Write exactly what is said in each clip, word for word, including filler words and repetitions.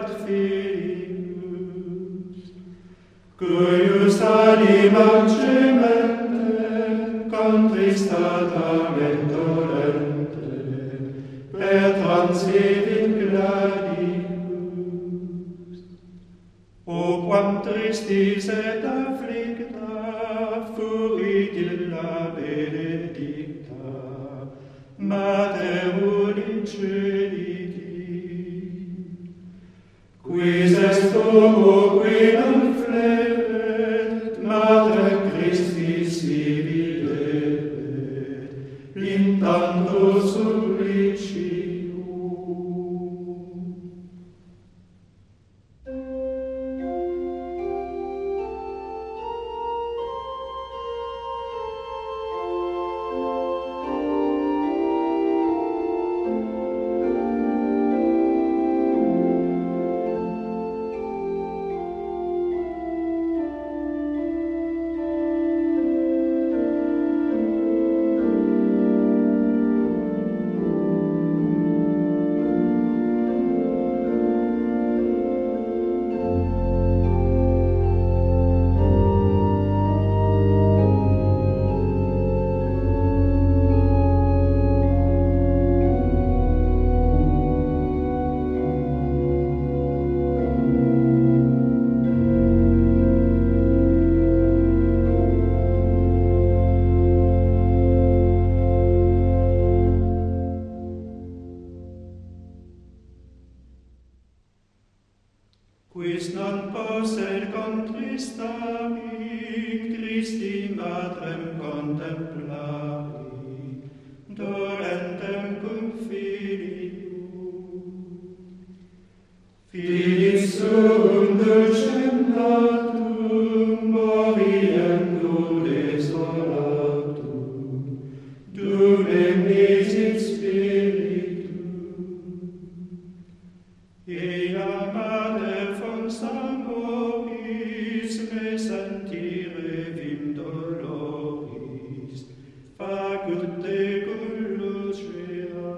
et Filius, cuius animam gemente, contristatam dolente, per transivit gladicus. O quam tristis et afflicta fuit illa benedicta, Mater uniceliti, quis est homo qui non fleret, Mater Christi sibi debet, in tanto supplicium. Quis non posset contristavi, Christi Matrem contemplavi, dolentem cum filium. Filis suum dulcem natum, moriendo desolatum, dunem misit spiritum. Ea Mater fons amoris, me sentire vim doloris, facut tecum lucea.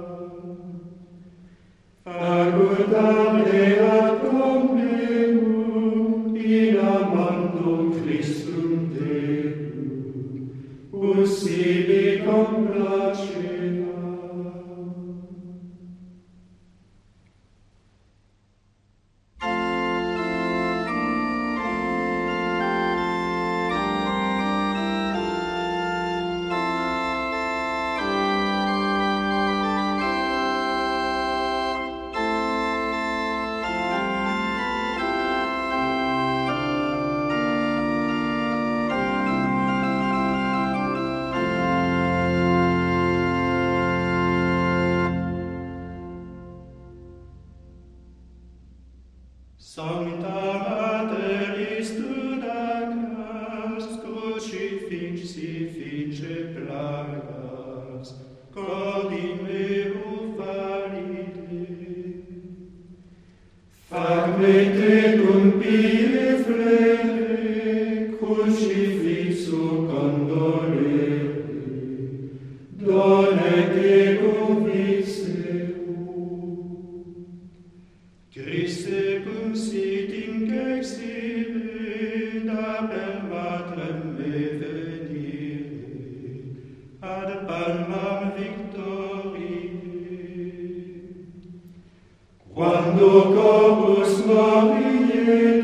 Facut amneat comnenum, in amandum Christum Deum, us sibi complacea. Sancta Mater istudakas, crucifixi fice plagas, cordin meu valide. Fac me tecum pie flere, crucifixo condolere, done tecum viseum. Christe cum sit in exile, da per Matrem me venire, ad palmam victoriae. Quando corpus moriet,